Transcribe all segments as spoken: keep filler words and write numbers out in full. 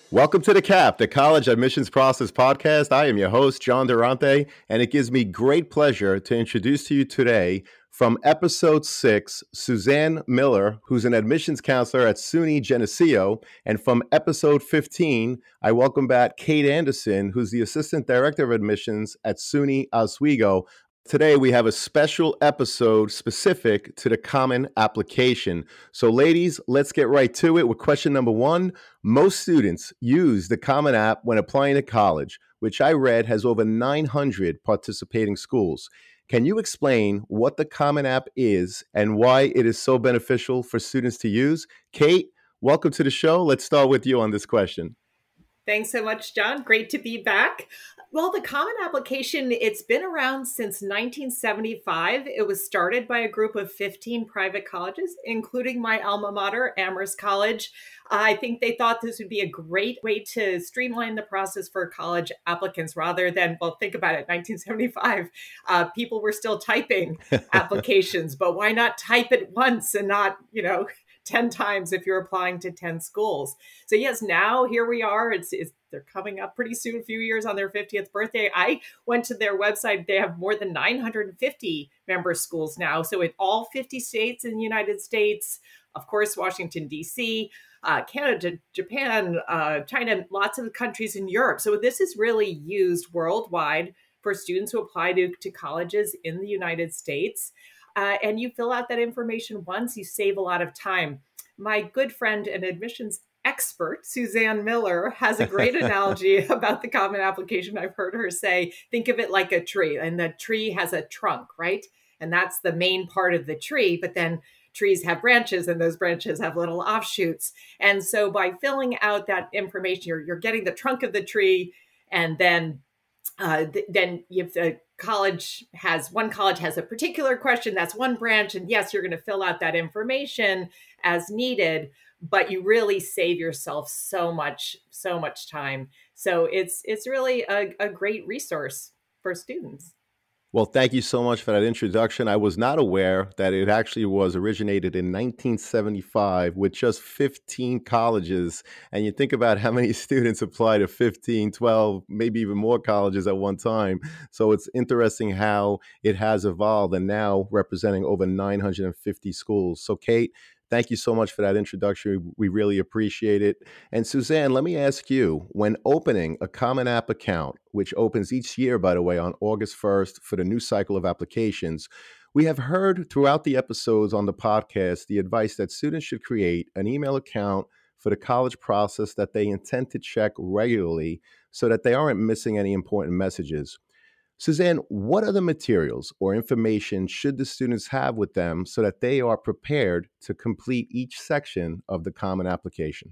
Welcome to the C A P, the College Admissions Process Podcast. I am your host, John Durante, and it gives me great pleasure to introduce to you today from episode six, Suzanne Miller, who's an admissions counselor at SUNY Geneseo. And from episode fifteen, I welcome back Kate Anderson, who's the Assistant Director of Admissions at SUNY Oswego. Today, we have a special episode specific to the Common Application. So, ladies, let's get right to it with question number one. Most students use the Common App when applying to college, which I read has over nine hundred participating schools. Can you explain what the Common App is and why it is so beneficial for students to use? Kate, welcome to the show. Let's start with you on this question. Thanks so much, John. Great to be back. Well, the Common Application, it's been around since nineteen seventy-five. It was started by a group of fifteen private colleges, including my alma mater, Amherst College. I think they thought this would be a great way to streamline the process for college applicants rather than, well, think about it, nineteen seventy-five, uh, people were still typing applications, but why not type it once and not, you know, ten times if you're applying to ten schools. So yes, now here we are. It's, it's they're coming up pretty soon, a few years on their fiftieth birthday. I went to their website. They have more than nine hundred fifty member schools now. So in all fifty states in the United States, of course, Washington, D C, uh, Canada, Japan, uh, China, lots of countries in Europe. So this is really used worldwide for students who apply to, to colleges in the United States. Uh, and you fill out that information once, you save a lot of time. My good friend and admissions expert, Suzanne Miller, has a great analogy about the Common Application. I've heard her say, think of it like a tree, and the tree has a trunk, right? And that's the main part of the tree, but then trees have branches and those branches have little offshoots. And so by filling out that information, you're, you're getting the trunk of the tree, and then Uh, th- then if the college has, one college has a particular question, that's one branch. And yes, you're going to fill out that information as needed, but you really save yourself so much, so much time. So it's, it's really a, a great resource for students. Well, thank you so much for that introduction. I was not aware that it actually was originated in nineteen seventy-five with just fifteen colleges. And you think about how many students apply to fifteen, twelve, maybe even more colleges at one time. So it's interesting how it has evolved and now representing over nine hundred fifty schools. So, Kate, thank you so much for that introduction. We really appreciate it. And Suzanne, let me ask you, when opening a Common App account, which opens each year, by the way, on August first for the new cycle of applications, we have heard throughout the episodes on the podcast the advice that students should create an email account for the college process that they intend to check regularly so that they aren't missing any important messages. Suzanne, what other materials or information should the students have with them so that they are prepared to complete each section of the Common Application?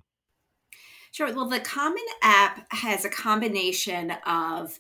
Sure. Well, the Common App has a combination of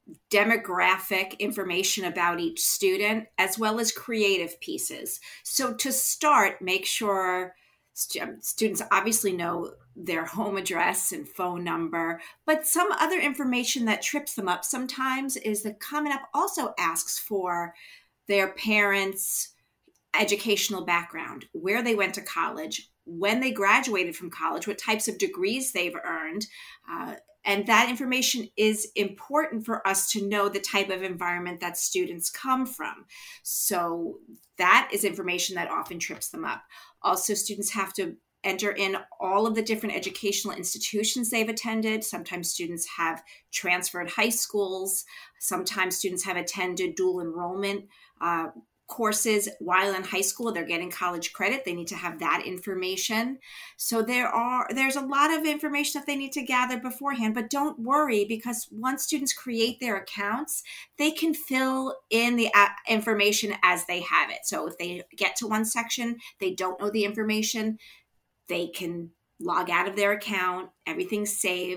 demographic information about each student as well as creative pieces. So to start, make sure st- students obviously know their home address and phone number, but some other information that trips them up sometimes is the Common App also asks for their parents' educational background, where they went to college, when they graduated from college, what types of degrees they've earned. Uh, and that information is important for us to know the type of environment that students come from. So that is information that often trips them up. Also, students have to enter in all of the different educational institutions they've attended. Sometimes students have transferred high schools. Sometimes students have attended dual enrollment uh, courses while in high school. They're getting college credit. They need to have that information. So there are there's a lot of information that they need to gather beforehand, but don't worry, because once students create their accounts, they can fill in the information as they have it. So if they get to one section, they don't know the information, they can log out of their account, everything's saved,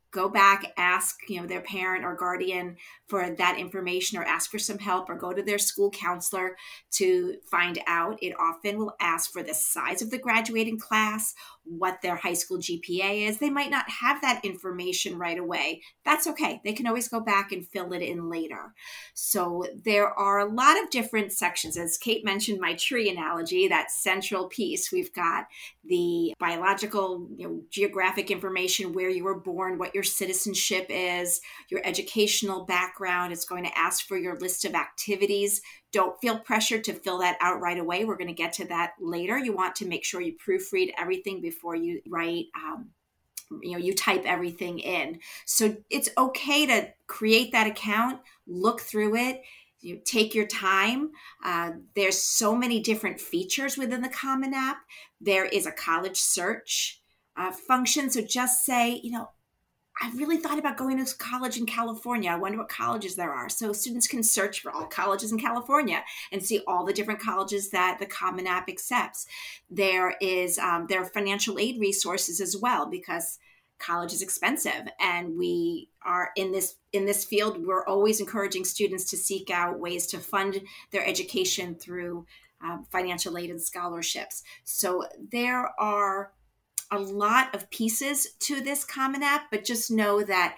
go back, ask, you know, their parent or guardian for that information, or ask for some help, or go to their school counselor to find out. It often will ask for the size of the graduating class, what their high school G P A is. They might not have that information right away. That's okay. They can always go back and fill it in later. So there are a lot of different sections. As Kate mentioned, my tree analogy, that central piece, we've got the biological, you know, geographic information, where you were born, what your citizenship is, your educational background. It's going to ask for your list of activities. Don't feel pressured to fill that out right away. We're going to get to that later. You want to make sure you proofread everything before you write, um, you know, you type everything in. So it's okay to create that account, look through it, you take your time. Uh, there's so many different features within the Common App. There is a college search uh, function. So just say, you know, I really thought about going to college in California. I wonder what colleges there are. So students can search for all colleges in California and see all the different colleges that the Common App accepts. There is um, there are financial aid resources as well, because college is expensive, and we are in this in this field. We're always encouraging students to seek out ways to fund their education through um, financial aid and scholarships. So there are a lot of pieces to this Common App, but just know that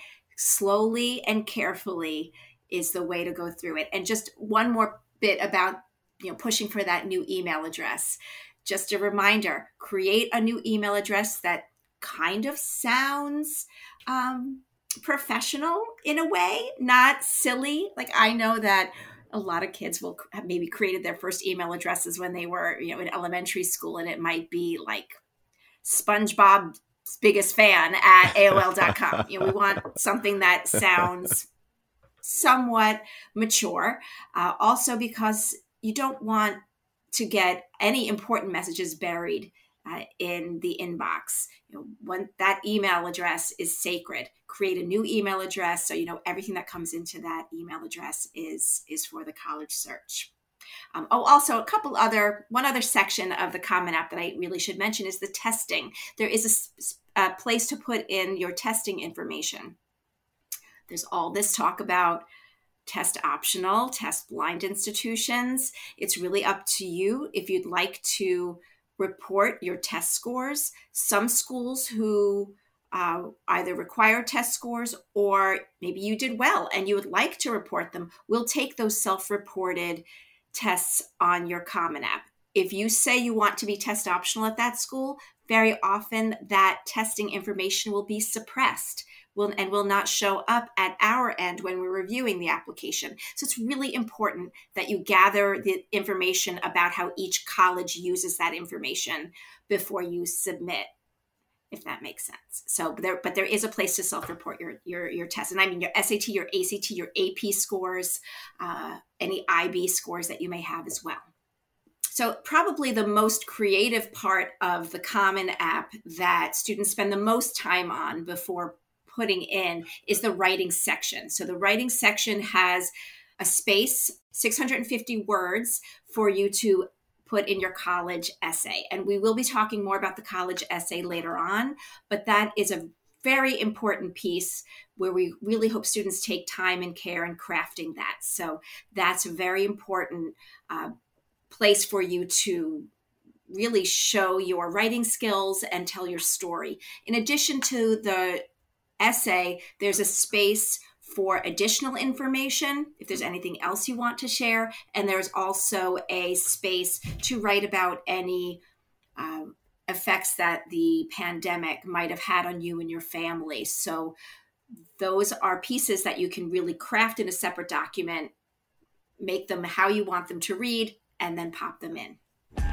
slowly and carefully is the way to go through it. And just one more bit about, you know, pushing for that new email address. Just a reminder, create a new email address that kind of sounds um, professional in a way, not silly. Like, I know that a lot of kids will have maybe created their first email addresses when they were, you know, in elementary school, and it might be like SpongeBob's biggest fan at A O L dot com. You know, we want something that sounds somewhat mature. Uh, also, because you don't want to get any important messages buried uh, in the inbox. You know, when that email address is sacred, create a new email address so you know everything that comes into that email address is is for the college search. Um, oh, also a couple other, one other section of the Common App that I really should mention is the testing. There is a, a place to put in your testing information. There's all this talk about test optional, test blind institutions. It's really up to you if you'd like to report your test scores. Some schools who uh, either require test scores, or maybe you did well and you would like to report them, will take those self-reported tests on your Common App. If you say you want to be test optional at that school, very often that testing information will be suppressed will, and will not show up at our end when we're reviewing the application. So it's really important that you gather the information about how each college uses that information before you submit, if that makes sense. So there, but there is a place to self-report your your your tests. And I mean your S A T, your A C T, your A P scores, uh, any I B scores that you may have as well. So probably the most creative part of the Common App that students spend the most time on before putting in is the writing section. So the writing section has a space, six hundred fifty words, for you to put in your college essay. And we will be talking more about the college essay later on, but that is a very important piece where we really hope students take time and care in crafting that. So that's a very important uh, place for you to really show your writing skills and tell your story. In addition to the essay, there's a space for additional information, if there's anything else you want to share. And there's also a space to write about any um, effects that the pandemic might have had on you and your family. So those are pieces that you can really craft in a separate document, make them how you want them to read, and then pop them in.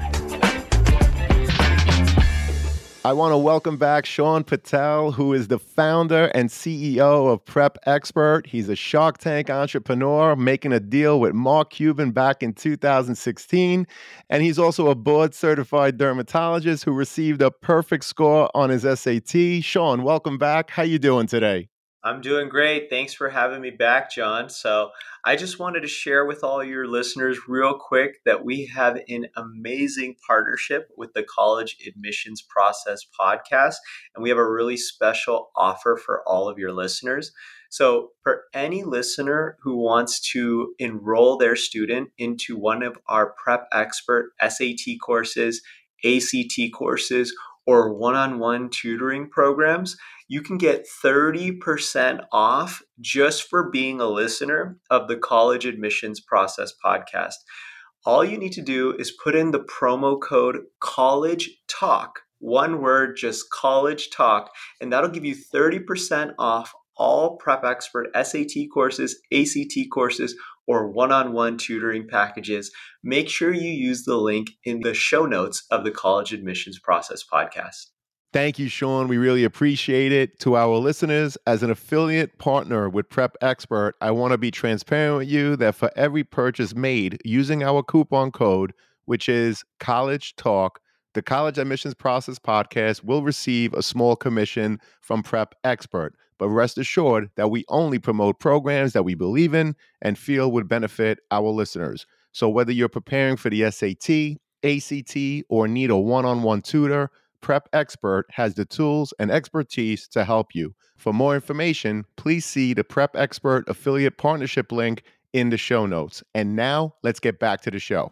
I want to welcome back Sean Patel, who is the founder and C E O of Prep Expert. He's a Shark Tank entrepreneur making a deal with Mark Cuban back in two thousand sixteen. And he's also a board-certified dermatologist who received a perfect score on his S A T. Sean, welcome back. How you doing today? I'm doing great. Thanks for having me back, John. So, I just wanted to share with all your listeners real quick that we have an amazing partnership with the College Admissions Process podcast, and we have a really special offer for all of your listeners. So, for any listener who wants to enroll their student into one of our Prep Expert S A T courses, A C T courses, or one-on-one tutoring programs, you can get thirty percent off just for being a listener of the College Admissions Process podcast. All you need to do is put in the promo code College Talk, one word, just College Talk, and that'll give you thirty percent off all Prep Expert S A T courses, A C T courses, or one-on-one tutoring packages. Make sure you use the link in the show notes of the College Admissions Process podcast. Thank you, Sean. We really appreciate it. To our listeners, as an affiliate partner with Prep Expert, I want to be transparent with you that for every purchase made using our coupon code, which is College Talk, the College Admissions Process podcast will receive a small commission from Prep Expert. But rest assured that we only promote programs that we believe in and feel would benefit our listeners. So whether you're preparing for the S A T, A C T, or need a one-on-one tutor, Prep Expert has the tools and expertise to help you. For more information, please see the Prep Expert affiliate partnership link in the show notes. And now let's get back to the show.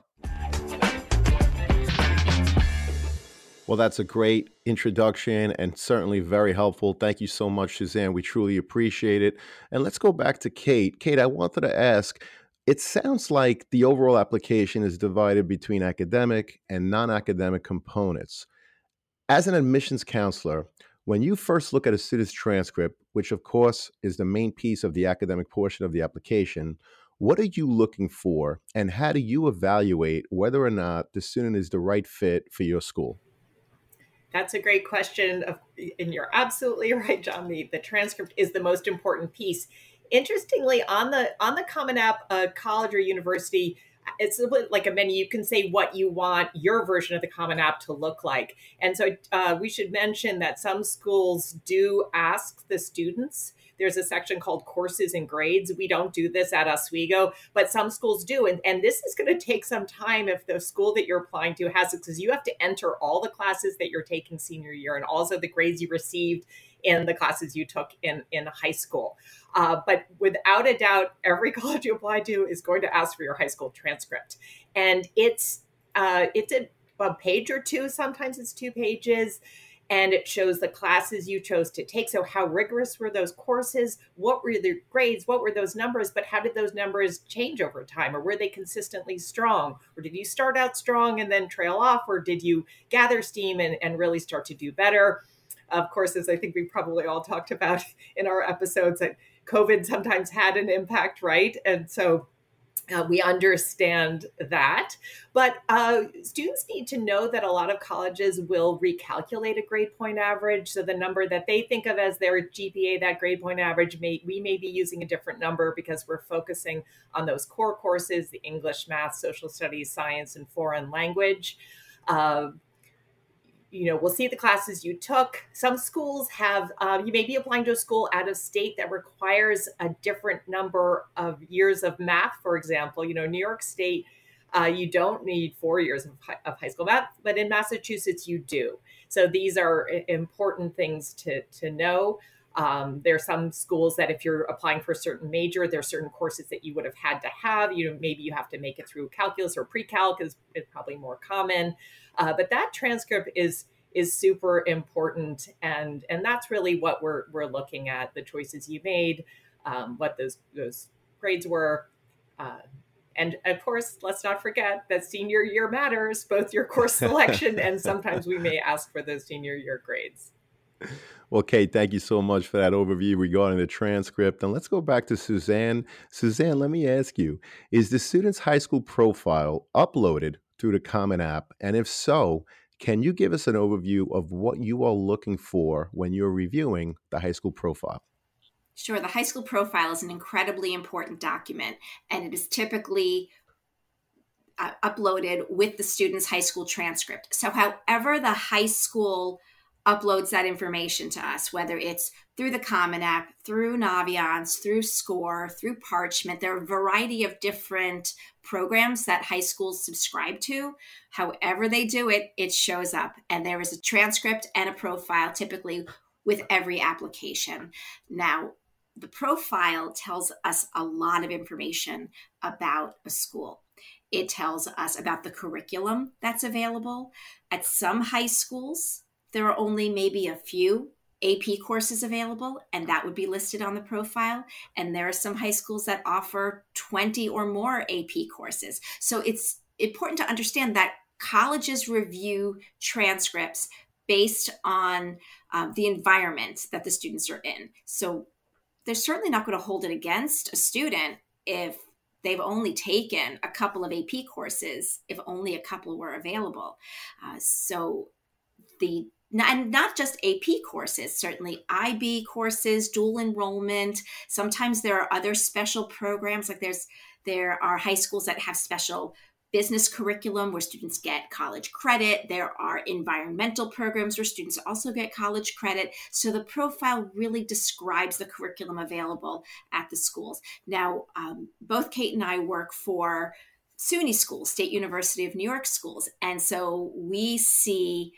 Well, that's a great introduction and certainly very helpful. Thank you so much, Suzanne. We truly appreciate it. And let's go back to Kate. Kate, I wanted to ask, it sounds like the overall application is divided between academic and non-academic components. As an admissions counselor, when you first look at a student's transcript, which of course is the main piece of the academic portion of the application, what are you looking for and how do you evaluate whether or not the student is the right fit for your school? That's a great question. And you're absolutely right, John. The, the transcript is the most important piece. Interestingly, on the on the Common App, uh, college or university, it's a bit like a menu. You can say what you want your version of the Common App to look like. And so uh, we should mention that some schools do ask the students. There's a section called courses and grades. We don't do this at Oswego, but some schools do. And, and this is going to take some time if the school that you're applying to has it, because you have to enter all the classes that you're taking senior year and also the grades you received in the classes you took in, in high school. Uh, but without a doubt, every college you apply to is going to ask for your high school transcript. And it's uh, it's a, a page or two. Sometimes it's two pages. And it shows the classes you chose to take. So how rigorous were those courses? What were the grades? What were those numbers? But how did those numbers change over time? Or were they consistently strong? Or did you start out strong and then trail off? Or did you gather steam and, and really start to do better? Of course, as I think we probably all talked about in our episodes, that COVID sometimes had an impact, right? And so Uh, we understand that, but uh, students need to know that a lot of colleges will recalculate a grade point average. So the number that they think of as their G P A, that grade point average, may, we may be using a different number because we're focusing on those core courses, the English, math, social studies, science, and foreign language. Uh, You know, we'll see the classes you took. Some schools have, um, you may be applying to a school out of state that requires a different number of years of math, for example. You know, New York State, uh, you don't need four years of high, of high school math, but in Massachusetts, you do. So these are important things to, to know. Um, there are some schools that if you're applying for a certain major, there are certain courses that you would have had to have. You know, maybe you have to make it through calculus or pre-calc is, is probably more common. Uh, but that transcript is is super important, and and that's really what we're we're looking at: the choices you made, um, what those those grades were, uh, and of course, let's not forget that senior year matters, both your course selection and sometimes we may ask for those senior year grades. Well, Kate, thank you so much for that overview regarding the transcript. And let's go back to Suzanne. Suzanne, let me ask you, is the student's high school profile uploaded through the Common App? And if so, can you give us an overview of what you are looking for when you're reviewing the high school profile? Sure. The high school profile is an incredibly important document, and it is typically uh, uploaded with the student's high school transcript. So however the high school uploads that information to us, whether it's through the Common App, through Naviance, through SCORE, through Parchment. There are a variety of different programs that high schools subscribe to. However they do it, it shows up. And there is a transcript and a profile typically with every application. Now, the profile tells us a lot of information about a school. It tells us about the curriculum that's available. At some high schools, there are only maybe a few A P courses available, and that would be listed on the profile. And there are some high schools that offer twenty or more A P courses. So it's important to understand that colleges review transcripts based on um, the environment that the students are in. So they're certainly not going to hold it against a student if they've only taken a couple of A P courses, if only a couple were available. Uh, so the and not just A P courses, certainly I B courses, dual enrollment. Sometimes there are other special programs, like there's there are high schools that have special business curriculum where students get college credit. There are environmental programs where students also get college credit. So the profile really describes the curriculum available at the schools. Now, um, both Kate and I work for SUNY schools, State University of New York schools. And so we see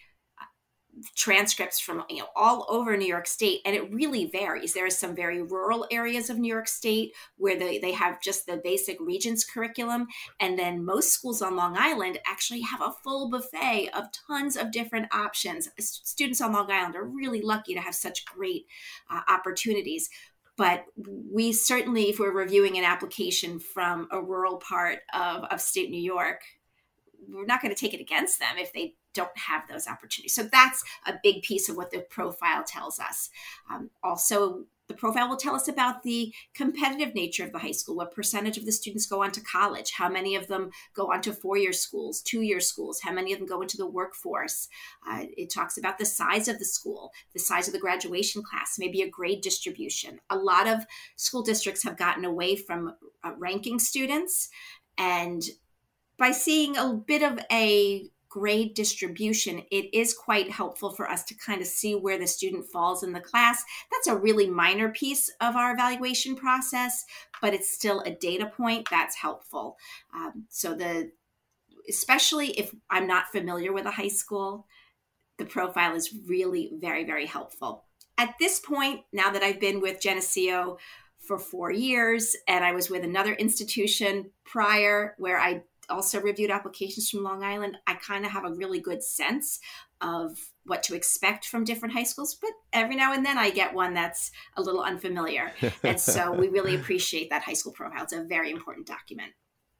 transcripts from you know all over New York State, and it really varies. There are some very rural areas of New York State where they, they have just the basic Regents curriculum, and then most schools on Long Island actually have a full buffet of tons of different options. Students on Long Island are really lucky to have such great uh, opportunities. But we certainly, if we're reviewing an application from a rural part of upstate New York, we're not going to take it against them if they don't have those opportunities. So that's a big piece of what the profile tells us. Um, also, the profile will tell us about the competitive nature of the high school, what percentage of the students go on to college, how many of them go on to four-year schools, two-year schools, how many of them go into the workforce. Uh, it talks about the size of the school, the size of the graduation class, maybe a grade distribution. A lot of school districts have gotten away from uh, ranking students, and by seeing a bit of a grade distribution, it is quite helpful for us to kind of see where the student falls in the class. That's a really minor piece of our evaluation process, but it's still a data point that's helpful. Um, so the, especially if I'm not familiar with a high school, the profile is really very, very helpful. At this point, now that I've been with Geneseo for four years, and I was with another institution prior where I also reviewed applications from Long Island, I kind of have a really good sense of what to expect from different high schools, but every now and then I get one that's a little unfamiliar. And so we really appreciate that high school profile. It's a very important document.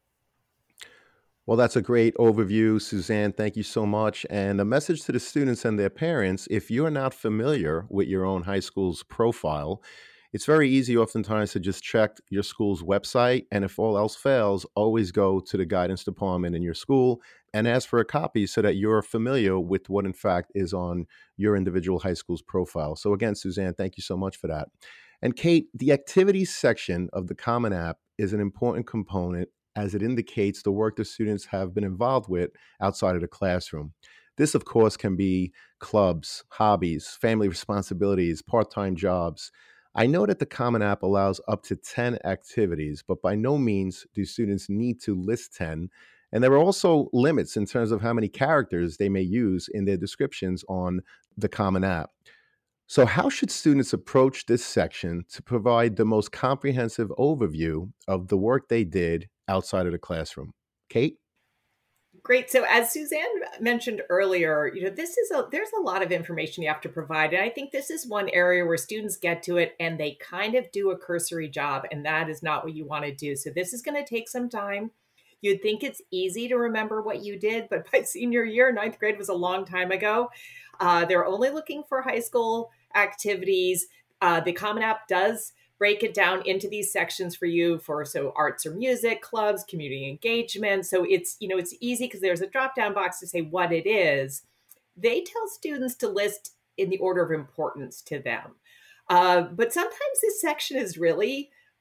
Well, that's a great overview, Suzanne. Thank you so much. And a message to the students and their parents: if you're not familiar with your own high school's profile, it's very easy oftentimes to just check your school's website. And if all else fails, always go to the guidance department in your school and ask for a copy so that you're familiar with what in fact is on your individual high school's profile. So again, Suzanne, thank you so much for that. And Kate, the activities section of the Common App is an important component as it indicates the work the students have been involved with outside of the classroom. This, of course, can be clubs, hobbies, family responsibilities, part-time jobs. I know that the Common App allows up to ten activities, but by no means do students need to list ten. And there are also limits in terms of how many characters they may use in their descriptions on the Common App. So how should students approach this section to provide the most comprehensive overview of the work they did outside of the classroom? Kate? Great. So as Suzanne mentioned earlier, you know, this is a there's a lot of information you have to provide. And I think this is one area where students get to it and they kind of do a cursory job, and that is not what you want to do. So this is going to take some time. You'd think it's easy to remember what you did, but by senior year, ninth grade was a long time ago. Uh, they're only looking for high school activities. Uh, the Common App does break it down into these sections for you for so arts or music clubs, community engagement. So it's, you know, it's easy because there's a drop down box to say what it is. They tell students to list in the order of importance to them. Uh, but sometimes this section is really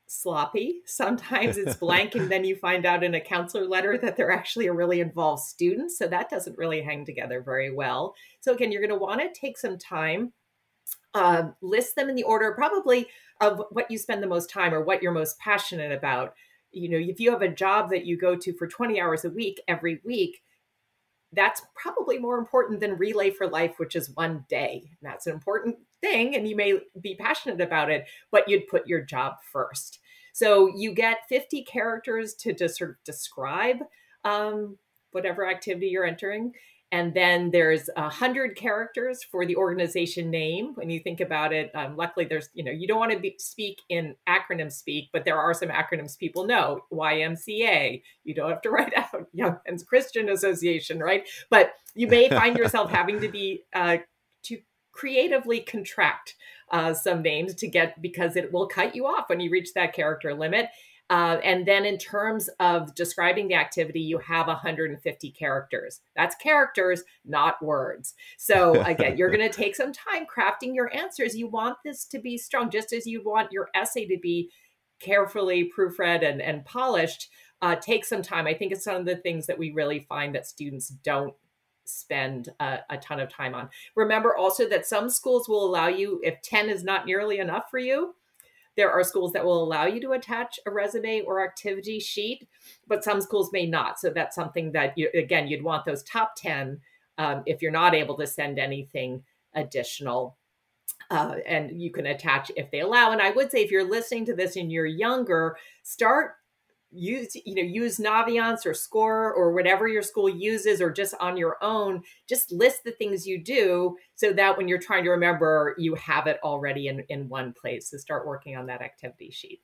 sloppy. Sometimes it's blank, and then you find out in a counselor letter that they're actually a really involved student. So that doesn't really hang together very well. So again, you're going to want to take some time, uh, list them in the order probably of what you spend the most time or what you're most passionate about. You know, if you have a job that you go to for twenty hours a week every week, that's probably more important than Relay for Life, which is one day. And that's an important thing, and you may be passionate about it, but you'd put your job first. So you get fifty characters to just sort of describe um, whatever activity you're entering. And then there's a hundred characters for the organization name. When you think about it, um, luckily there's, you know, you don't want to be, speak in acronym speak, but there are some acronyms people know. Y M C A, you don't have to write out Young Men's Christian Association, right? But you may find yourself having to be, uh, to creatively contract uh, some names to get, because it will cut you off when you reach that character limit. Uh, and then in terms of describing the activity, you have one hundred fifty characters. That's characters, not words. So again, you're going to take some time crafting your answers. You want this to be strong, just as you want your essay to be carefully proofread and, and polished. Uh, take some time. I think it's one of the things that we really find that students don't spend a, a ton of time on. Remember also that some schools will allow you, if ten is not nearly enough for you, there are schools that will allow you to attach a resume or activity sheet, but some schools may not. So that's something that, you, again, you'd want those top ten um, if you're not able to send anything additional. Uh, and you can attach if they allow. And I would say if you're listening to this and you're younger, start use, you know, use Naviance or Score or whatever your school uses, or just on your own, just list the things you do so that when you're trying to remember, you have it already in, in one place. So start working on that activity sheet.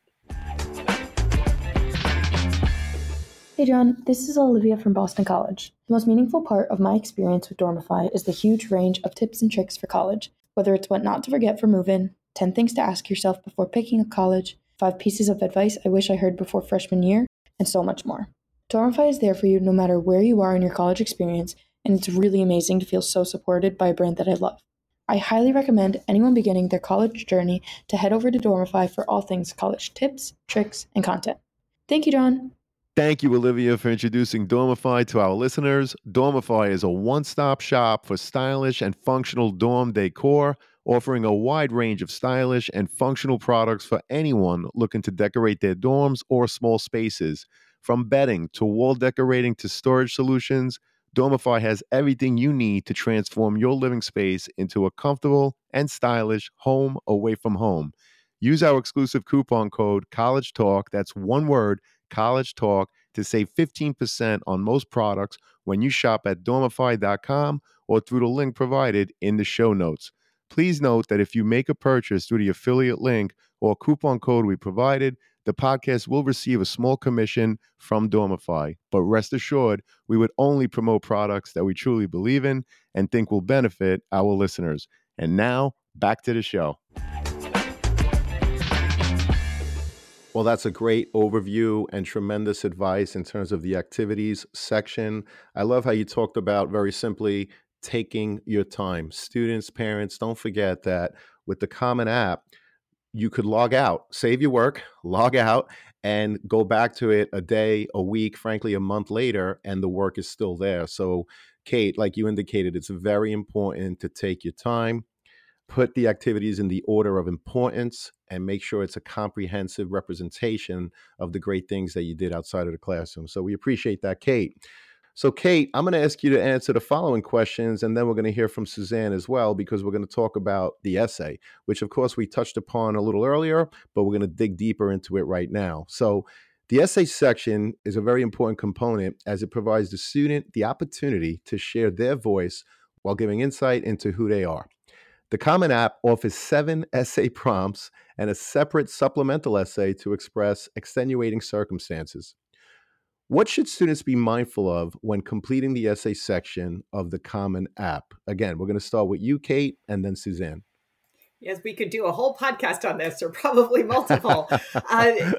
Hey John, this is Olivia from Boston College. The most meaningful part of my experience with Dormify is the huge range of tips and tricks for college, whether it's what not to forget for move-in, ten things to ask yourself before picking a college, five pieces of advice I wish I heard before freshman year, and so much more. Dormify is there for you no matter where you are in your college experience, and it's really amazing to feel so supported by a brand that I love. I highly recommend anyone beginning their college journey to head over to Dormify for all things college tips, tricks, and content. Thank you, John. Thank you, Olivia, for introducing Dormify to our listeners. Dormify is a one-stop shop for stylish and functional dorm decor, offering a wide range of stylish and functional products for anyone looking to decorate their dorms or small spaces. From bedding to wall decorating to storage solutions, Dormify has everything you need to transform your living space into a comfortable and stylish home away from home. Use our exclusive coupon code COLLEGETALK, that's one word, College Talk, to save fifteen percent on most products when you shop at dormify dot com or through the link provided in the show notes. Please note that if you make a purchase through the affiliate link or coupon code we provided, the podcast will receive a small commission from Dormify. But rest assured, we would only promote products that we truly believe in and think will benefit our listeners. And now, back to the show. Well, that's a great overview and tremendous advice in terms of the activities section. I love how you talked about, very simply, taking your time. Students, parents, don't forget that with the Common App, you could log out, save your work, log out, and go back to it a day, a week, frankly, a month later, and the work is still there. So, Kate, like you indicated, it's very important to take your time, put the activities in the order of importance, and make sure it's a comprehensive representation of the great things that you did outside of the classroom. So we appreciate that, Kate. So Kate, I'm going to ask you to answer the following questions, and then we're going to hear from Suzanne as well, because we're going to talk about the essay, which of course we touched upon a little earlier, but we're going to dig deeper into it right now. So the essay section is a very important component as it provides the student the opportunity to share their voice while giving insight into who they are. The Common App offers seven essay prompts and a separate supplemental essay to express extenuating circumstances. What should students be mindful of when completing the essay section of the Common App? Again, we're going to start with you, Kate, and then Suzanne. Yes, we could do a whole podcast on this, or probably multiple. uh,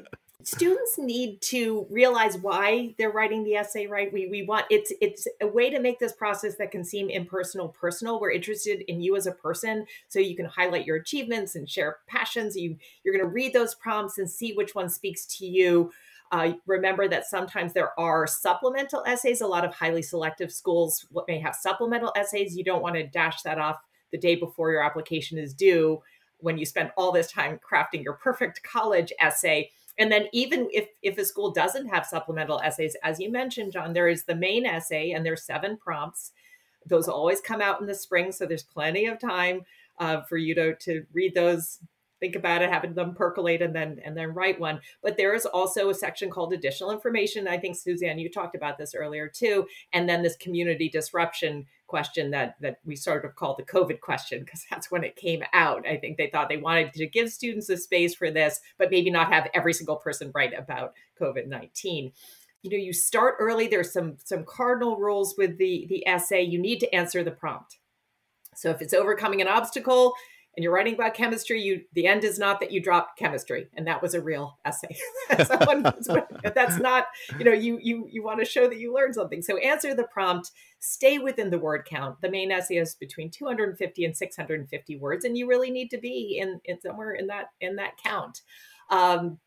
students need to realize why they're writing the essay, right? We we want it's it's a way to make this process that can seem impersonal personal. We're interested in you as a person, so you can highlight your achievements and share passions. You you're going to read those prompts and see which one speaks to you. Uh, remember that sometimes there are supplemental essays. A lot of highly selective schools may have supplemental essays. You don't want to dash that off the day before your application is due when you spend all this time crafting your perfect college essay. And then even if, if a school doesn't have supplemental essays, as you mentioned, John, there is the main essay and there's seven prompts. Those always come out in the spring. So there's plenty of time uh, for you to, to read those, think about it, having them percolate and then and then write one. But there is also a section called additional information. I think, Suzanne, you talked about this earlier too. And then this community disruption question that that we sort of called the COVID question, because that's when it came out. I think they thought they wanted to give students a space for this, but maybe not have every single person write about COVID nineteen. You know, you start early. There's some some cardinal rules with the the essay. You need to answer the prompt. So if it's overcoming an obstacle and you're writing about chemistry, you the end is not that you dropped chemistry, and that was a real essay. Someone, that's not, you know, you you you want to show that you learned something. So answer the prompt, stay within the word count. The main essay is between two hundred fifty and six hundred fifty words, and you really need to be in, in somewhere in that in that count. Um,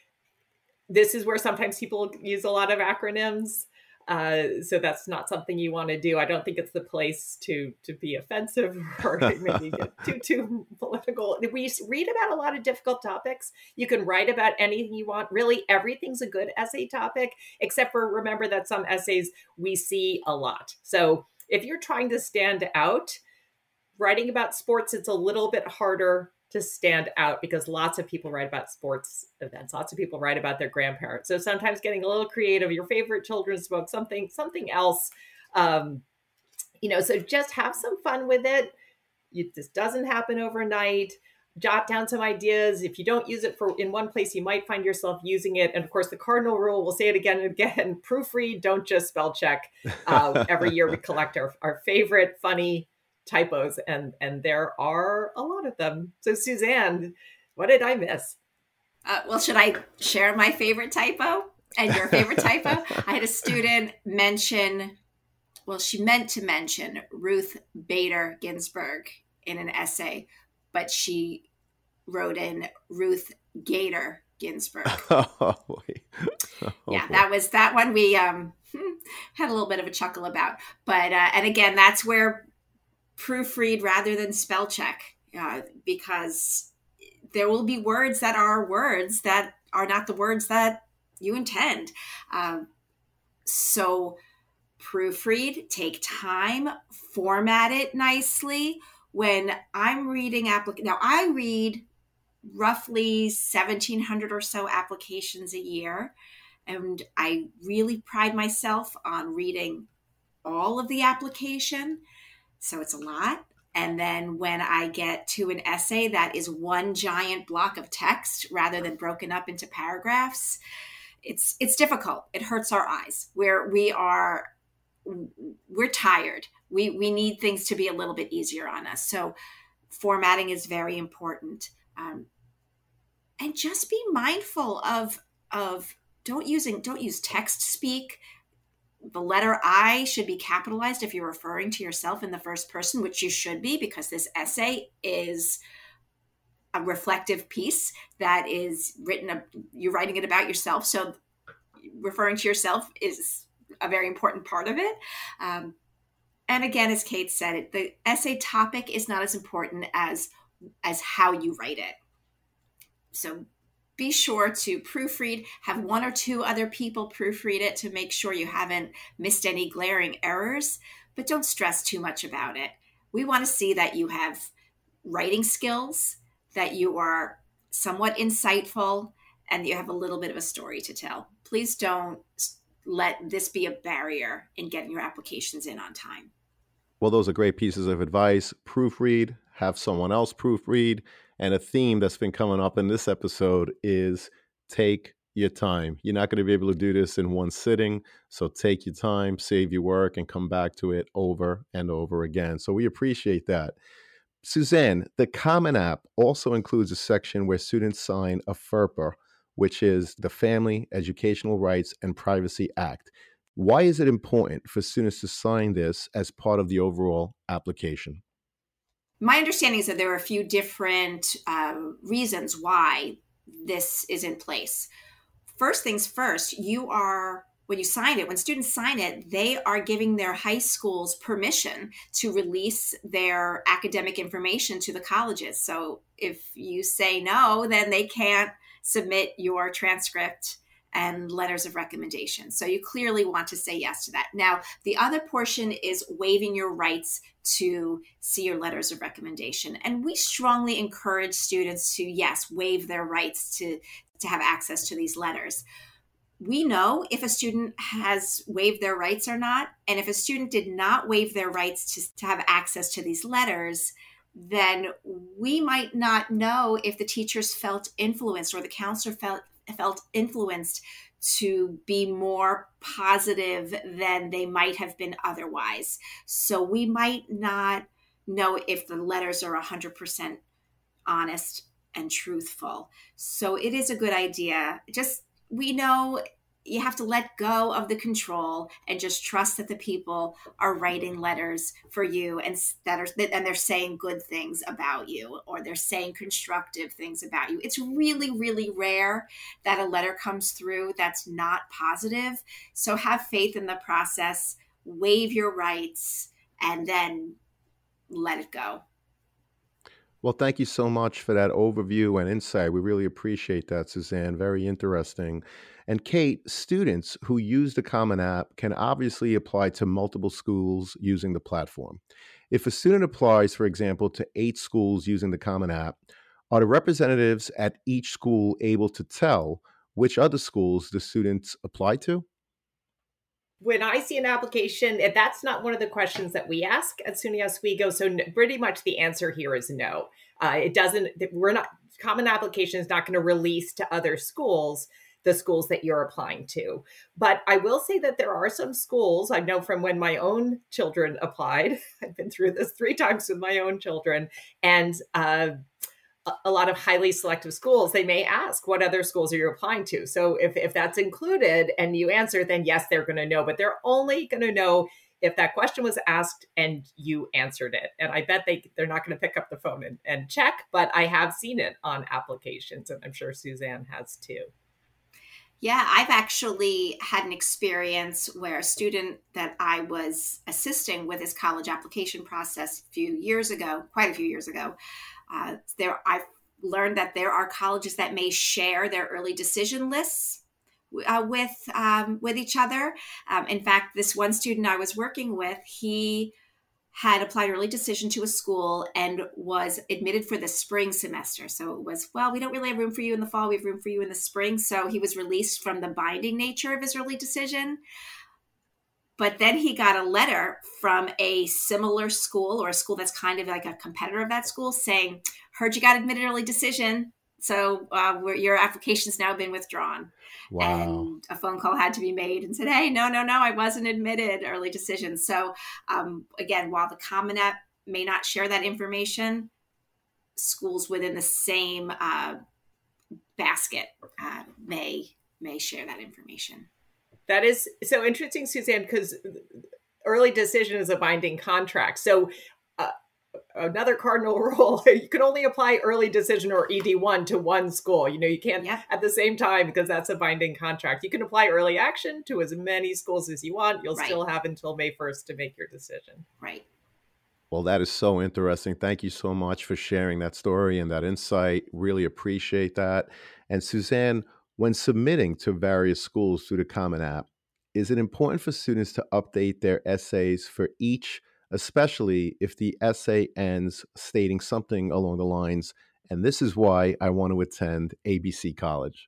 this is where sometimes people use a lot of acronyms. Uh, so that's not something you want to do. I don't think it's the place to to be offensive or maybe get too too political. We read about a lot of difficult topics. You can write about anything you want. Really, everything's a good essay topic, except for remember that some essays we see a lot. So if you're trying to stand out, writing about sports, it's a little bit harder to stand out because lots of people write about sports events. Lots of people write about their grandparents. So sometimes getting a little creative, your favorite children's book, something, something else, um, you know, so just have some fun with it. You, this doesn't happen overnight. Jot down some ideas. If you don't use it for in one place, you might find yourself using it. And of course, the cardinal rule, we'll say it again and again, proofread, don't just spell check. Uh, every year we collect our, our favorite funny typos, and and there are a lot of them. So Suzanne, what did I miss? Uh, well, should I share my favorite typo and your favorite typo? I had a student mention, well, she meant to mention Ruth Bader Ginsburg in an essay, but she wrote in Ruth Gator Ginsburg. Oh, boy. Oh, yeah, boy. that was that one we um, had a little bit of a chuckle about. But, uh, and again, that's where proofread rather than spell check, uh, because there will be words that are words that are not the words that you intend. Um, so proofread, take time, format it nicely. When I'm reading applic- now I read roughly seventeen hundred or so applications a year, and I really pride myself on reading all of the application. So it's a lot. And then when I get to an essay that is one giant block of text rather than broken up into paragraphs, it's it's difficult. It hurts our eyes. Where we are, we're tired. We we need things to be a little bit easier on us. So formatting is very important. Um, and just be mindful of of don't using don't use text speak. The letter I should be capitalized if you're referring to yourself in the first person, which you should be, because this essay is a reflective piece that is written, you're writing it about yourself. So referring to yourself is a very important part of it. Um, and again, as Kate said, it, the essay topic is not as important as, as how you write it. So be sure to proofread, have one or two other people proofread it to make sure you haven't missed any glaring errors, but don't stress too much about it. We want to see that you have writing skills, that you are somewhat insightful, and you have a little bit of a story to tell. Please don't let this be a barrier in getting your applications in on time. Well, those are great pieces of advice. Proofread, have someone else proofread. And a theme that's been coming up in this episode is take your time. You're not going to be able to do this in one sitting. So take your time, save your work, and come back to it over and over again. So we appreciate that. Suzanne, the Common App also includes a section where students sign a FERPA. which is the Family Educational Rights and Privacy Act. Why is it important for students to sign this as part of the overall application? My understanding is that there are a few different uh, reasons why this is in place. First things first, you are, when you sign it, when students sign it, they are giving their high schools permission to release their academic information to the colleges. So if you say no, then they can't submit your transcript and letters of recommendation. So you clearly want to say yes to that. Now, the other portion is waiving your rights to see your letters of recommendation. And we strongly encourage students to, yes, waive their rights to, to have access to these letters. We know if a student has waived their rights or not. And if a student did not waive their rights to, to have access to these letters, then we might not know if the teachers felt influenced or the counselor felt felt influenced to be more positive than they might have been otherwise. So we might not know if the letters are one hundred percent honest and truthful. So it is a good idea. Just, we know you have to let go of the control and just trust that the people are writing letters for you and that are and they're saying good things about you, or they're saying constructive things about you. It's really, really rare that a letter comes through that's not positive. So have faith in the process, waive your rights, and then let it go. Well, thank you so much for that overview and insight. We really appreciate that, Suzanne. Very interesting. And Kate, students who use the Common App can obviously apply to multiple schools using the platform. If a student applies, for example, to eight schools using the Common App, are the representatives at each school able to tell which other schools the students apply to? When I see an application, and that's not one of the questions that we ask as soon as we go. So pretty much the answer here is no. Uh, it doesn't, we're not, Common Application is not going to release to other schools the schools that you're applying to. But I will say that there are some schools, I know from when my own children applied, I've been through this three times with my own children, and uh, a lot of highly selective schools, they may ask, what other schools are you applying to? So if, if that's included and you answer, then yes, they're going to know, but they're only going to know if that question was asked and you answered it. And I bet they, they're not going to pick up the phone and, and check, but I have seen it on applications, and I'm sure Suzanne has too. Yeah, I've actually had an experience where a student that I was assisting with his college application process a few years ago, quite a few years ago, Uh, there, I've learned that there are colleges that may share their early decision lists uh, with um, with each other. Um, in fact, this one student I was working with, he had applied early decision to a school and was admitted for the spring semester. So it was, well, we don't really have room for you in the fall. We have room for you in the spring. So he was released from the binding nature of his early decision. But then he got a letter from a similar school, or a school that's kind of like a competitor of that school, saying, heard you got admitted early decision, so uh, your application's now been withdrawn. Wow. And a phone call had to be made and said, hey, no, no, no, I wasn't admitted early decision. So um, again, while the Common App may not share that information, schools within the same uh, basket uh, may may share that information. That is so interesting, Suzanne, because early decision is a binding contract. So uh, another cardinal rule, you can only apply early decision or E D one to one school. You know, you can't Yeah. at the same time, because that's a binding contract. You can apply early action to as many schools as you want. You'll Right. still have until May first to make your decision. Right. Well, that is so interesting. Thank you so much for sharing that story and that insight. Really appreciate that. And Suzanne, when submitting to various schools through the Common App, is it important for students to update their essays for each, especially if the essay ends stating something along the lines, and this is why I want to attend A B C College?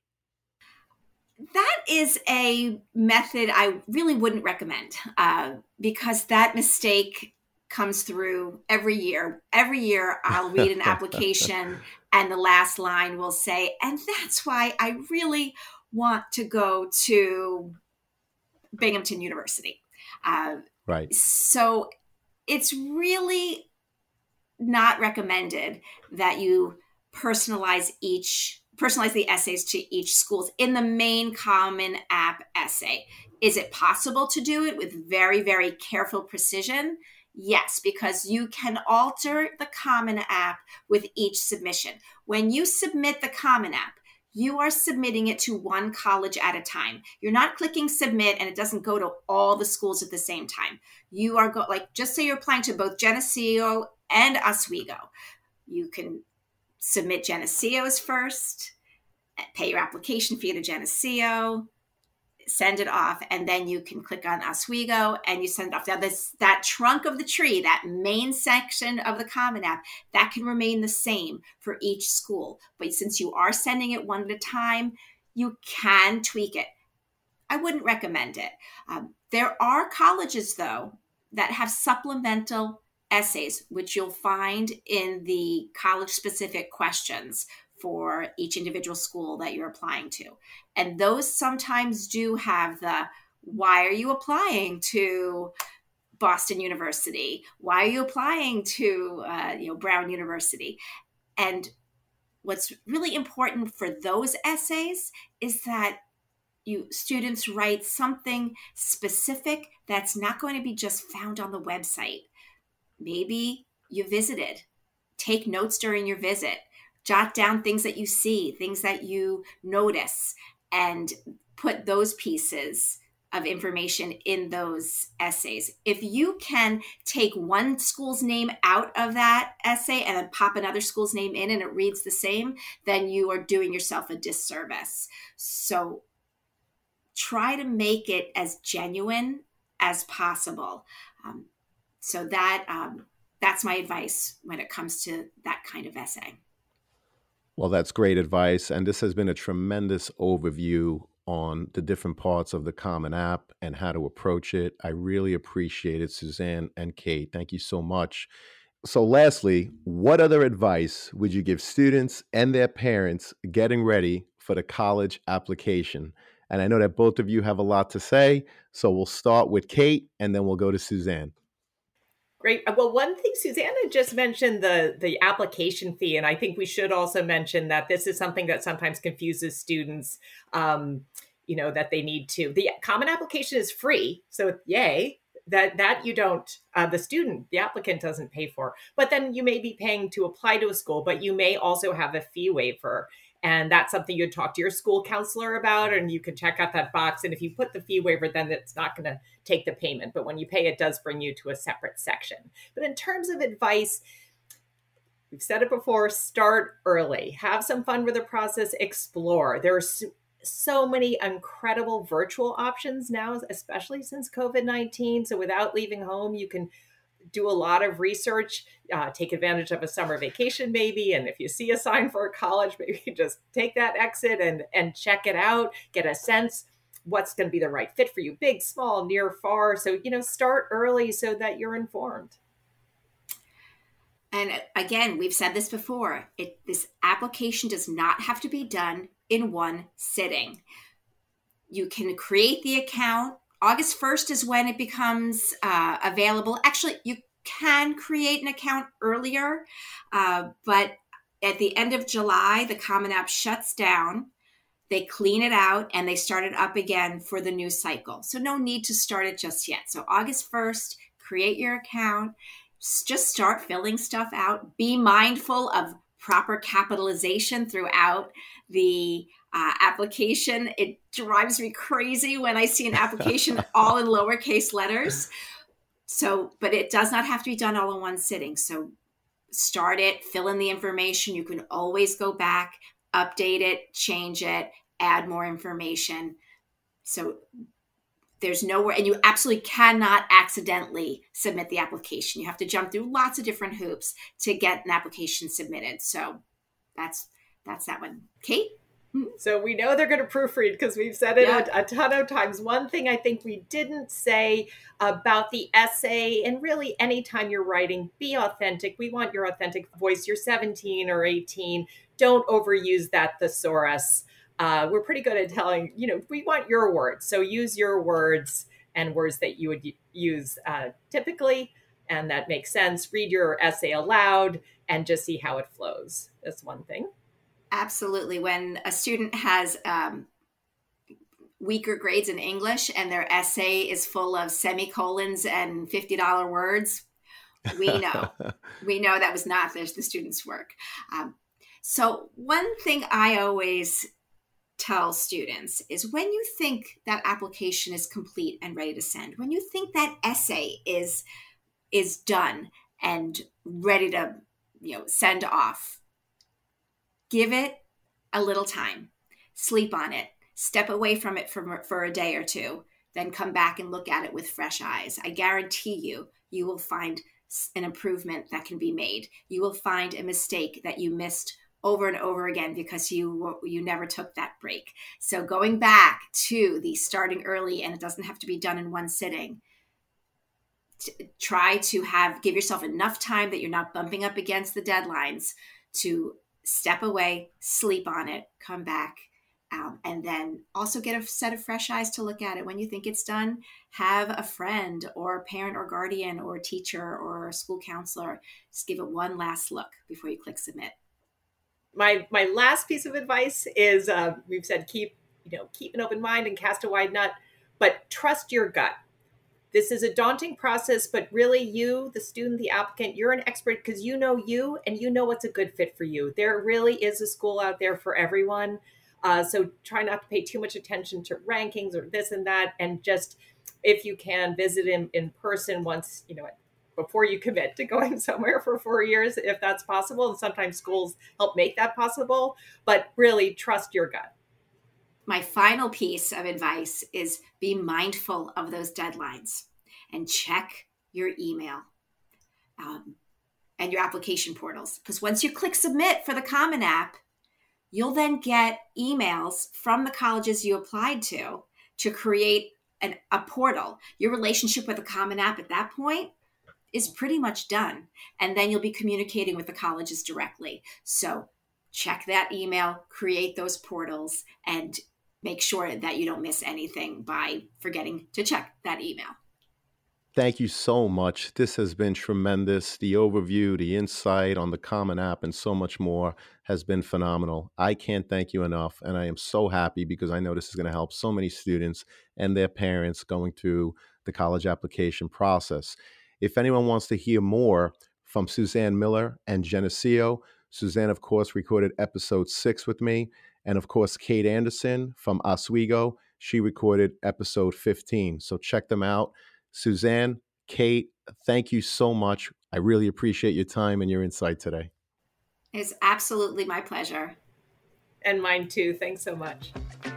That is a method I really wouldn't recommend uh, because that mistake comes through every year. Every year I'll read an application and the last line will say, and that's why I really want to go to Binghamton University. Uh, Right. so it's really not recommended that you personalize each personalize the essays to each school's in the main Common App essay. Is it possible to do it with very, very careful precision? Yes, because you can alter the Common App with each submission. When you submit the Common App, you are submitting it to one college at a time. You're not clicking submit and it doesn't go to all the schools at the same time. You are go like, just say you're applying to both Geneseo and Oswego. You can submit Geneseo's first, pay your application fee to Geneseo, send it off, and then you can click on Oswego and you send it off. Now, this that trunk of the tree, that main section of the Common App, that can remain the same for each school. But since you are sending it one at a time, you can tweak it. I wouldn't recommend it. Um, there are colleges, though, that have supplemental essays, which you'll find in the college-specific questions for each individual school that you're applying to. And those sometimes do have the, why are you applying to Boston University? Why are you applying to uh, you know, Brown University? And what's really important for those essays is that you students write something specific that's not going to be just found on the website. Maybe you visited. Take notes during your visit. Jot down things that you see, things that you notice, and put those pieces of information in those essays. If you can take one school's name out of that essay and then pop another school's name in and it reads the same, then you are doing yourself a disservice. So try to make it as genuine as possible. Um, so that um, that's my advice when it comes to that kind of essay. Well, that's great advice. And this has been a tremendous overview on the different parts of the Common App and how to approach it. I really appreciate it, Suzanne and Kate. Thank you so much. So lastly, what other advice would you give students and their parents getting ready for the college application? And I know that both of you have a lot to say, so we'll start with Kate and then we'll go to Suzanne. Great. Well, one thing Susanna just mentioned, the the application fee, and I think we should also mention that this is something that sometimes confuses students. Um, you know, that they need to. The Common Application is free, so yay. That that you don't, uh, the student, the applicant doesn't pay for. But then you may be paying to apply to a school, but you may also have a fee waiver. And that's something you'd talk to your school counselor about, and you can check out that box. And if you put the fee waiver, then it's not going to take the payment. But when you pay, it does bring you to a separate section. But in terms of advice, we've said it before, start early. Have some fun with the process, explore. There's so many incredible virtual options now, especially since COVID nineteen. So without leaving home, you can do a lot of research, uh, take advantage of a summer vacation maybe. And if you see a sign for a college, maybe just take that exit and, and check it out, get a sense what's going to be the right fit for you, big, small, near, far. So, you know, start early so that you're informed. And again, we've said this before, it, this application does not have to be done in one sitting. You can create the account. August first is when it becomes uh, available. Actually, you can create an account earlier, uh, but at the end of July, the Common App shuts down. They clean it out and they start it up again for the new cycle. So no need to start it just yet. So August first, create your account. Just start filling stuff out. Be mindful of proper capitalization throughout the uh, application. It drives me crazy when I see an application all in lowercase letters. So, but it does not have to be done all in one sitting. So start it, fill in the information. You can always go back, update it, change it, add more information. So there's nowhere, and you absolutely cannot accidentally submit the application. You have to jump through lots of different hoops to get an application submitted. So that's that's that one. Kate? So we know they're going to proofread because we've said it Yeah. a, a ton of times. One thing I think we didn't say about the essay, and really anytime you're writing, be authentic. We want your authentic voice. You're seventeen or eighteen. Don't overuse that thesaurus. Uh, we're pretty good at telling, you know, we want your words. So use your words and words that you would use uh, typically, and that makes sense. Read your essay aloud and just see how it flows. That's one thing. Absolutely. When a student has um, weaker grades in English and their essay is full of semicolons and fifty dollar words, we know. we know that was not the, the student's work. Um, so one thing I always tell students is when you think that application is complete and ready to send, when you think that essay is is done and ready to, you know, send off, give it a little time, sleep on it, step away from it for, for a day or two, then come back and look at it with fresh eyes. I guarantee you, you will find an improvement that can be made. You will find a mistake that you missed over and over again because you you never took that break. So going back to the starting early, and it doesn't have to be done in one sitting, try to have give yourself enough time that you're not bumping up against the deadlines to step away, sleep on it, come back, um, and then also get a set of fresh eyes to look at it. When you think it's done, have a friend or a parent or guardian or a teacher or a school counselor just give it one last look before you click submit. My my last piece of advice is uh, we've said keep you know keep an open mind and cast a wide net, but trust your gut. This is a daunting process, but really you, the student, the applicant, you're an expert because you know you and you know what's a good fit for you. There really is a school out there for everyone. Uh, so try not to pay too much attention to rankings or this and that, and just if you can visit him in person once, you know, before you commit to going somewhere for four years, if that's possible. And sometimes schools help make that possible, but really trust your gut. My final piece of advice is be mindful of those deadlines and check your email um, and your application portals. Because once you click submit for the Common App, you'll then get emails from the colleges you applied to to create an, a portal. Your relationship with the Common App at that point is pretty much done. And then you'll be communicating with the colleges directly. So check that email, create those portals, and make sure that you don't miss anything by forgetting to check that email. Thank you so much. This has been tremendous. The overview, the insight on the Common App, and so much more has been phenomenal. I can't thank you enough, and I am so happy because I know this is going to help so many students and their parents going through the college application process. If anyone wants to hear more from Suzanne Miller and Geneseo, Suzanne, of course, recorded episode six with me. And of course, Kate Anderson from Oswego, she recorded episode fifteen. So check them out. Suzanne, Kate, thank you so much. I really appreciate your time and your insight today. It's absolutely my pleasure. And mine too. Thanks so much.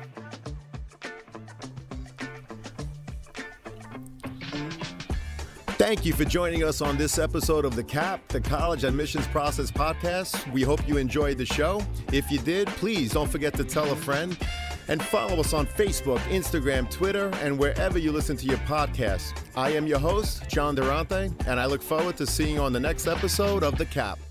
Thank you for joining us on this episode of the C A P, the College Admissions Process Podcast. We hope you enjoyed the show. If you did, please don't forget to tell a friend and follow us on Facebook, Instagram, Twitter, and wherever you listen to your podcasts. I am your host, John Durante, and I look forward to seeing you on the next episode of the C A P.